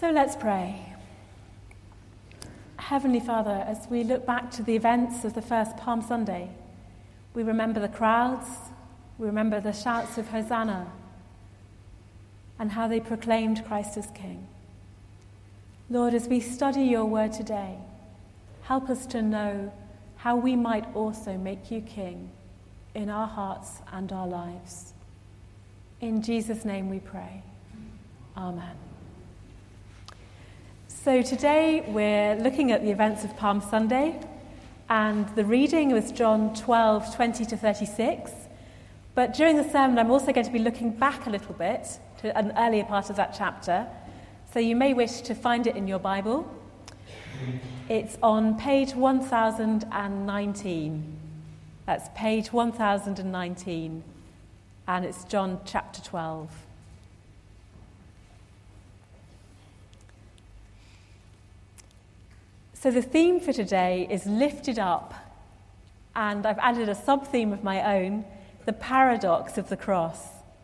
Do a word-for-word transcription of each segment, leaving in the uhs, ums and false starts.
So let's pray. Heavenly Father, as we look back to the events of the first Palm Sunday, we remember the crowds, we remember the shouts of Hosanna, and how they proclaimed Christ as King. Lord, as we study your word today, help us to know how we might also make you King in our hearts and our lives. In Jesus' name we pray. Amen. So today we're looking at the events of Palm Sunday, and the reading was John twelve, twenty to thirty-six. But during the sermon I'm also going to be looking back a little bit to an earlier part of that chapter. So you may wish to find it in your Bible. It's on page one thousand nineteen. That's page one thousand nineteen, and it's John chapter twelve. So the theme for today is lifted up, and I've added a sub-theme of my own, the paradox of the cross.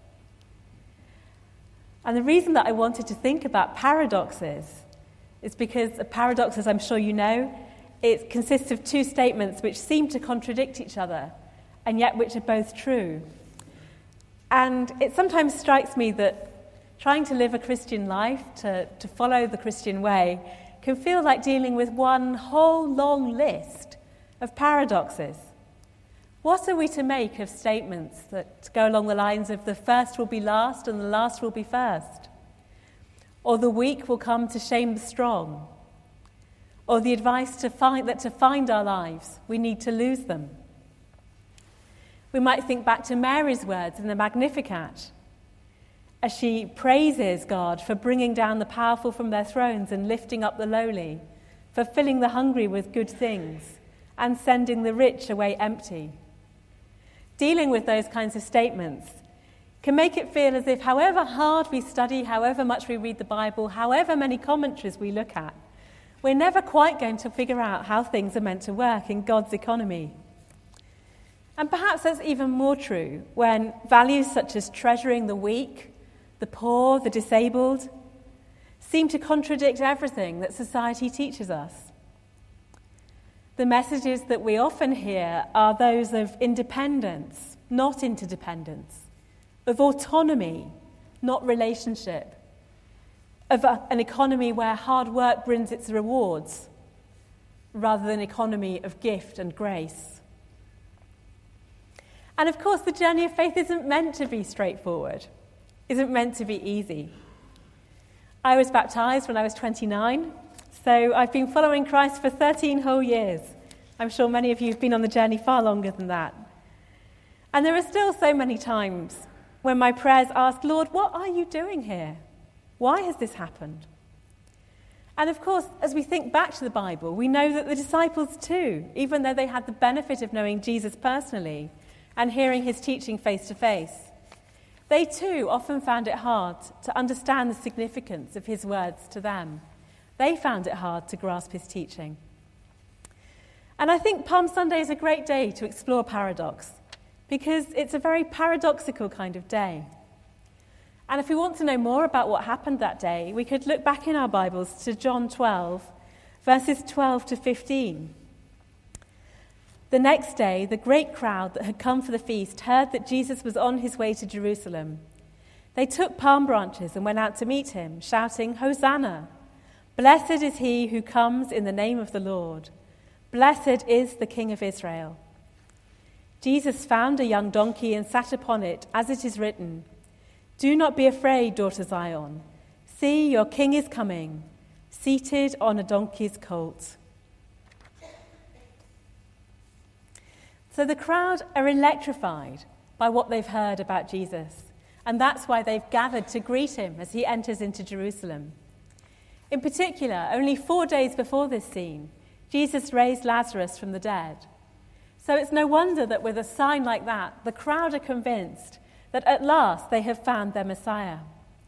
And the reason that I wanted to think about paradoxes is because a paradox, as I'm sure you know, it consists of two statements which seem to contradict each other, and yet which are both true. And it sometimes strikes me that trying to live a Christian life, to, to follow the Christian way, can feel like dealing with one whole long list of paradoxes. What are we to make of statements that go along the lines of the first will be last and the last will be first? Or the weak will come to shame the strong? Or the advice to find that to find our lives, we need to lose them? We might think back to Mary's words in the Magnificat, as she praises God for bringing down the powerful from their thrones and lifting up the lowly, for filling the hungry with good things and sending the rich away empty. Dealing with those kinds of statements can make it feel as if however hard we study, however much we read the Bible, however many commentaries we look at, we're never quite going to figure out how things are meant to work in God's economy. And perhaps that's even more true when values such as treasuring the weak, the poor, the disabled, seem to contradict everything that society teaches us. The messages that we often hear are those of independence, not interdependence, of autonomy, not relationship, of a, an economy where hard work brings its rewards, rather than an economy of gift and grace. And of course, the journey of faith isn't meant to be straightforward. Isn't meant to be easy. I was baptized when I was twenty-nine, so I've been following Christ for thirteen whole years. I'm sure many of you have been on the journey far longer than that. And there are still so many times when my prayers ask, Lord, what are you doing here? Why has this happened? And of course, as we think back to the Bible, we know that the disciples too, even though they had the benefit of knowing Jesus personally and hearing his teaching face to face, they too often found it hard to understand the significance of his words to them. They found it hard to grasp his teaching. And I think Palm Sunday is a great day to explore paradox, because it's a very paradoxical kind of day. And if we want to know more about what happened that day, we could look back in our Bibles to John twelve, verses twelve to fifteen. The next day, the great crowd that had come for the feast heard that Jesus was on his way to Jerusalem. They took palm branches and went out to meet him, shouting, Hosanna! Blessed is he who comes in the name of the Lord. Blessed is the King of Israel. Jesus found a young donkey and sat upon it, as it is written, Do not be afraid, daughter Zion. See, your king is coming, seated on a donkey's colt. So the crowd are electrified by what they've heard about Jesus, and that's why they've gathered to greet him as he enters into Jerusalem. In particular, only four days before this scene, Jesus raised Lazarus from the dead. So it's no wonder that with a sign like that, the crowd are convinced that at last they have found their Messiah.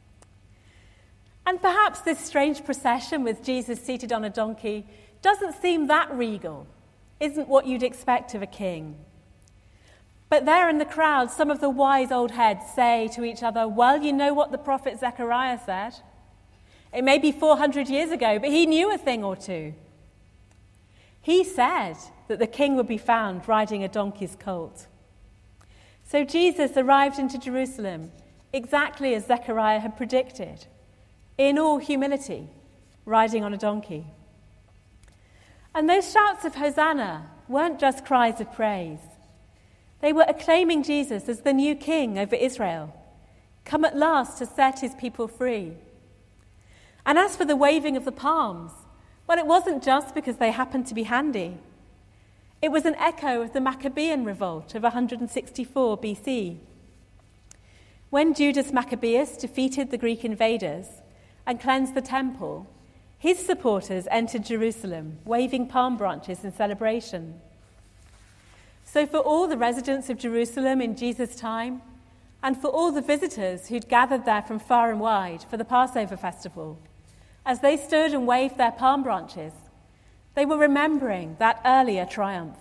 And perhaps this strange procession with Jesus seated on a donkey doesn't seem that regal, isn't what you'd expect of a king. But there in the crowd, some of the wise old heads say to each other, well, you know what the prophet Zechariah said. It may be four hundred years ago, but he knew a thing or two. He said that the king would be found riding a donkey's colt. So Jesus arrived into Jerusalem exactly as Zechariah had predicted, in all humility, riding on a donkey. And those shouts of Hosanna weren't just cries of praise. They were acclaiming Jesus as the new king over Israel, come at last to set his people free. And as for the waving of the palms, well, it wasn't just because they happened to be handy. It was an echo of the Maccabean revolt of one hundred sixty-four B C. When Judas Maccabeus defeated the Greek invaders and cleansed the temple, his supporters entered Jerusalem, waving palm branches in celebration. So for all the residents of Jerusalem in Jesus' time, and for all the visitors who'd gathered there from far and wide for the Passover festival, as they stood and waved their palm branches, they were remembering that earlier triumph.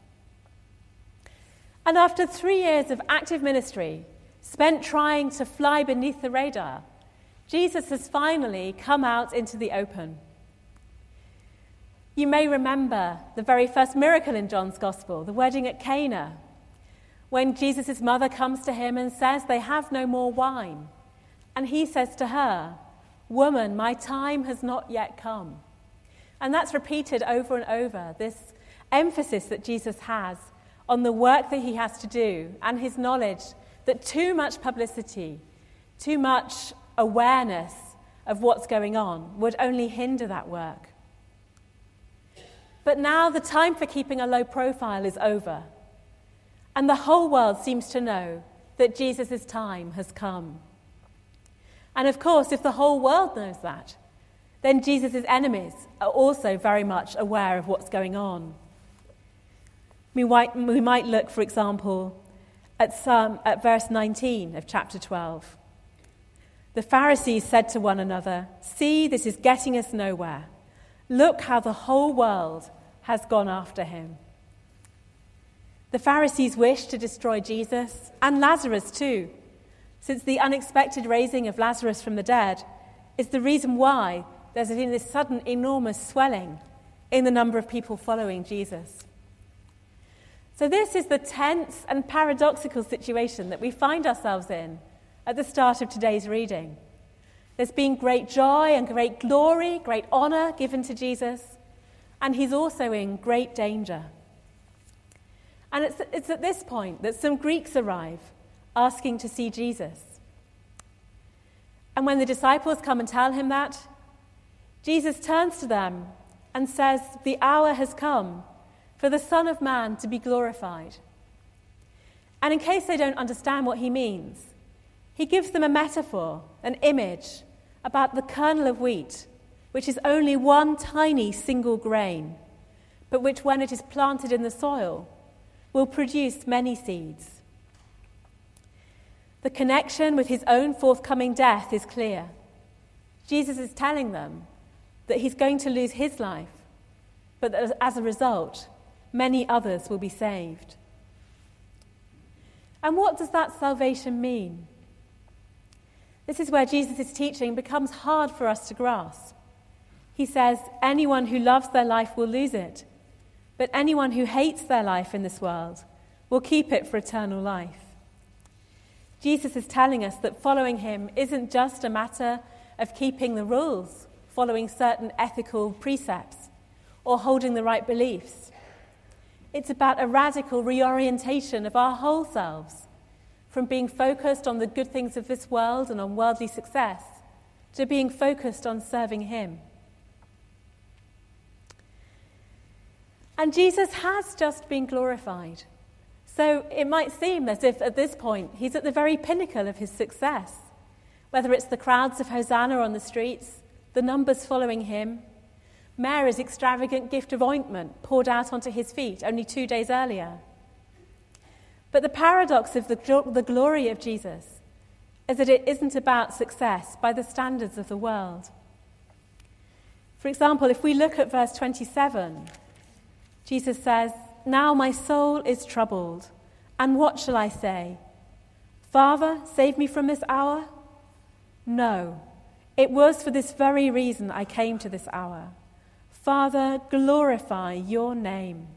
And after three years of active ministry, spent trying to fly beneath the radar, Jesus has finally come out into the open. You may remember the very first miracle in John's Gospel, the wedding at Cana, when Jesus' mother comes to him and says they have no more wine. And he says to her, "Woman, my time has not yet come." And that's repeated over and over, this emphasis that Jesus has on the work that he has to do and his knowledge that too much publicity, too much awareness of what's going on would only hinder that work. But now the time for keeping a low profile is over, and the whole world seems to know that Jesus' time has come. And of course, if the whole world knows that, then Jesus' enemies are also very much aware of what's going on. We might, we might look, for example, at, some, at verse nineteen of chapter twelve. The Pharisees said to one another, "See, this is getting us nowhere. Look how the whole world has gone after him." The Pharisees wished to destroy Jesus and Lazarus too, since the unexpected raising of Lazarus from the dead is the reason why there's been this sudden enormous swelling in the number of people following Jesus. So this is the tense and paradoxical situation that we find ourselves in at the start of today's reading. There's been great joy and great glory, great honor given to Jesus, and he's also in great danger. And it's, it's at this point that some Greeks arrive asking to see Jesus. And when the disciples come and tell him that, Jesus turns to them and says, "The hour has come for the Son of Man to be glorified." And in case they don't understand what he means, he gives them a metaphor, an image, about the kernel of wheat, which is only one tiny single grain, but which, when it is planted in the soil, will produce many seeds. The connection with his own forthcoming death is clear. Jesus is telling them that he's going to lose his life, but that as a result, many others will be saved. And what does that salvation mean? This is where Jesus' teaching becomes hard for us to grasp. He says, anyone who loves their life will lose it, but anyone who hates their life in this world will keep it for eternal life. Jesus is telling us that following him isn't just a matter of keeping the rules, following certain ethical precepts, or holding the right beliefs. It's about a radical reorientation of our whole selves, from being focused on the good things of this world and on worldly success, to being focused on serving him. And Jesus has just been glorified. So it might seem as if at this point he's at the very pinnacle of his success, whether it's the crowds of Hosanna on the streets, the numbers following him, Mary's extravagant gift of ointment poured out onto his feet only two days earlier. But the paradox of the, the glory of Jesus is that it isn't about success by the standards of the world. For example, if we look at verse twenty-seven, Jesus says, "Now my soul is troubled, and what shall I say? Father, save me from this hour? No, It was for this very reason I came to this hour. Father, glorify your name.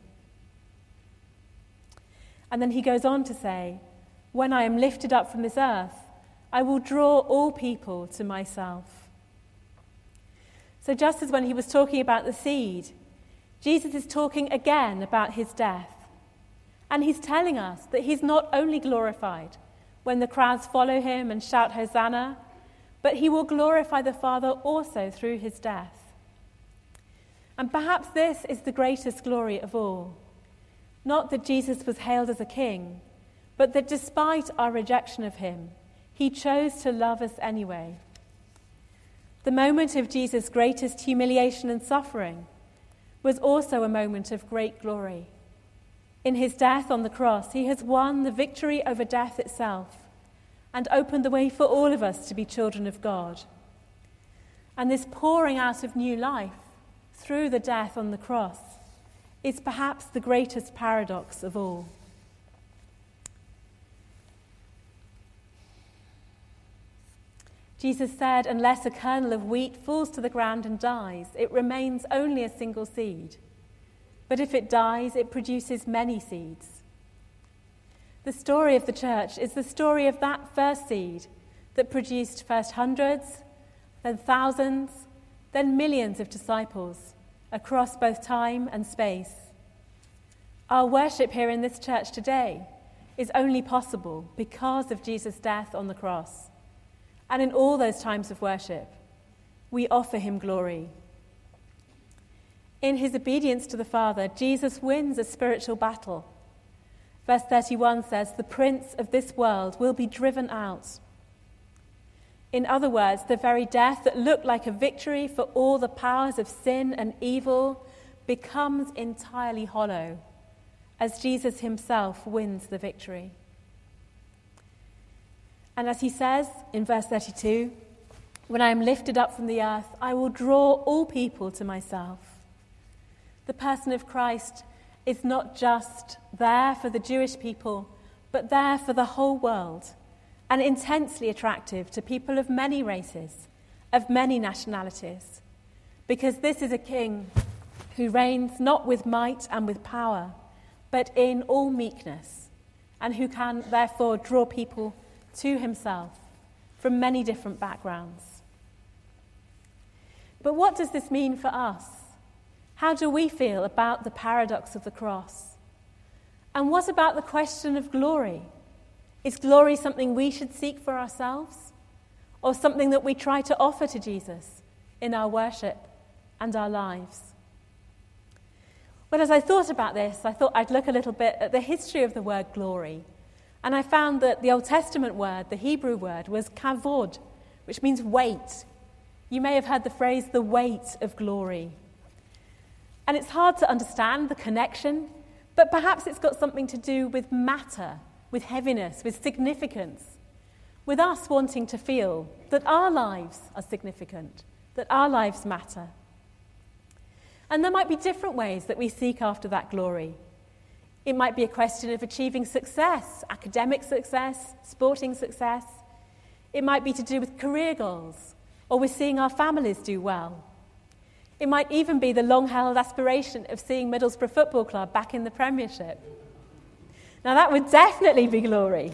And then he goes on to say, when I am lifted up from this earth, I will draw all people to myself. So just as when he was talking about the seed, Jesus is talking again about his death. And he's telling us that he's not only glorified when the crowds follow him and shout Hosanna, but he will glorify the Father also through his death. And perhaps this is the greatest glory of all. Not that Jesus was hailed as a king, but that despite our rejection of him, he chose to love us anyway. The moment of Jesus' greatest humiliation and suffering was also a moment of great glory. In his death on the cross, he has won the victory over death itself and opened the way for all of us to be children of God. And this pouring out of new life through the death on the cross is perhaps the greatest paradox of all. Jesus said, unless a kernel of wheat falls to the ground and dies, it remains only a single seed. But if it dies, it produces many seeds. The story of the church is the story of that first seed that produced first hundreds, then thousands, then millions of disciples across both time and space. Our worship here in this church today is only possible because of Jesus' death on the cross. And in all those times of worship, we offer him glory. In his obedience to the Father, Jesus wins a spiritual battle. Verse thirty-one says, the prince of this world will be driven out. In other words, the very death that looked like a victory for all the powers of sin and evil becomes entirely hollow as Jesus himself wins the victory. And as he says in verse thirty-two, when I am lifted up from the earth, I will draw all people to myself. The person of Christ is not just there for the Jewish people, but there for the whole world, and intensely attractive to people of many races, of many nationalities, because this is a king who reigns not with might and with power, but in all meekness, and who can therefore draw people to himself from many different backgrounds. But what does this mean for us? How do we feel about the paradox of the cross? And what about the question of glory? Is glory something we should seek for ourselves, or something that we try to offer to Jesus in our worship and our lives? Well, as I thought about this, I thought I'd look a little bit at the history of the word glory. And I found that the Old Testament word, the Hebrew word, was kavod, which means weight. You may have heard the phrase, the weight of glory. And it's hard to understand the connection, but perhaps it's got something to do with matter, with heaviness, with significance, with us wanting to feel that our lives are significant, that our lives matter. And there might be different ways that we seek after that glory. It might be a question of achieving success, academic success, sporting success. It might be to do with career goals, or with seeing our families do well. It might even be the long-held aspiration of seeing Middlesbrough Football Club back in the Premiership. Now that would definitely be glory.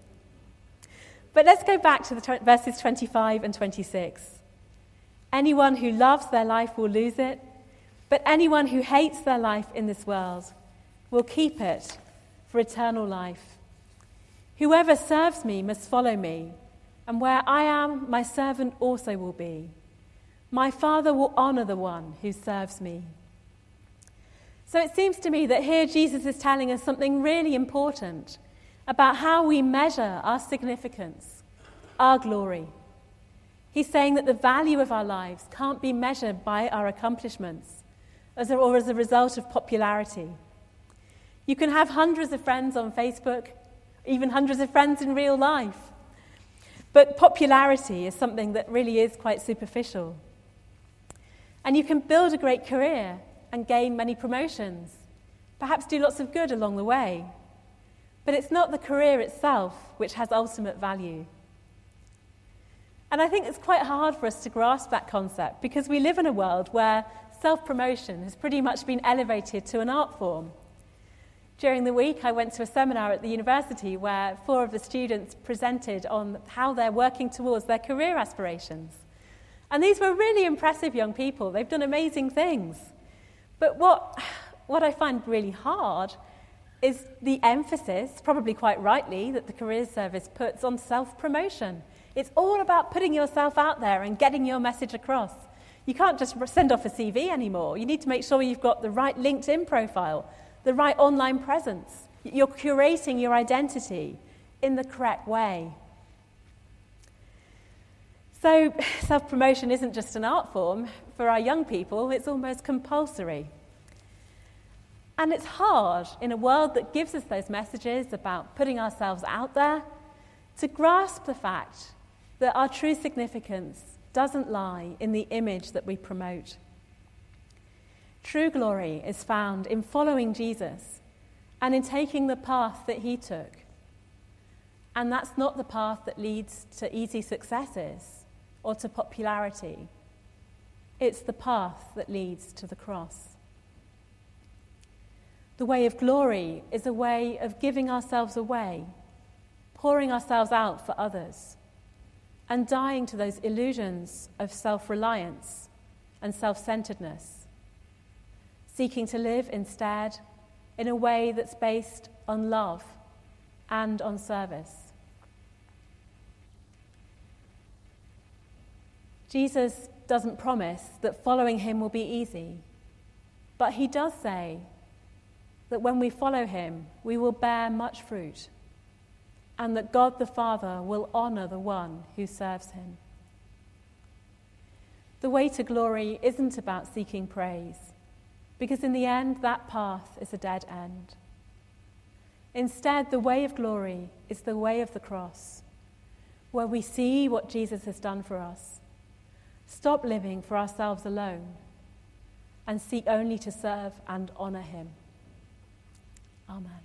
But let's go back to the tw- verses twenty-five and twenty-six. Anyone who loves their life will lose it, but anyone who hates their life in this world will keep it for eternal life. Whoever serves me must follow me, and where I am, my servant also will be. My Father will honor the one who serves me. So it seems to me that here Jesus is telling us something really important about how we measure our significance, our glory. He's saying that the value of our lives can't be measured by our accomplishments as a, or as a result of popularity. You can have hundreds of friends on Facebook, even hundreds of friends in real life. But popularity is something that really is quite superficial. And you can build a great career and gain many promotions, perhaps do lots of good along the way. But it's not the career itself which has ultimate value. And I think it's quite hard for us to grasp that concept because we live in a world where self-promotion has pretty much been elevated to an art form. During the week, I went to a seminar at the university where four of the students presented on how they're working towards their career aspirations. And these were really impressive young people. They've done amazing things. But what, what I find really hard is the emphasis, probably quite rightly, that the Careers Service puts on self-promotion. It's all about putting yourself out there and getting your message across. You can't just send off a C V anymore. You need to make sure you've got the right LinkedIn profile, the right online presence. You're curating your identity in the correct way. So self-promotion isn't just an art form. For our young people, it's almost compulsory. And it's hard in a world that gives us those messages about putting ourselves out there to grasp the fact that our true significance doesn't lie in the image that we promote. True glory is found in following Jesus and in taking the path that he took. And that's not the path that leads to easy successes or to popularity. It's the path that leads to the cross. The way of glory is a way of giving ourselves away, pouring ourselves out for others, and dying to those illusions of self-reliance and self-centeredness, seeking to live instead in a way that's based on love and on service. Jesus doesn't promise that following him will be easy, but he does say that when we follow him, we will bear much fruit, and that God the Father will honor the one who serves him. The way to glory isn't about seeking praise, because in the end, that path is a dead end. Instead, the way of glory is the way of the cross, where we see what Jesus has done for us, stop living for ourselves alone, and seek only to serve and honor him. Amen.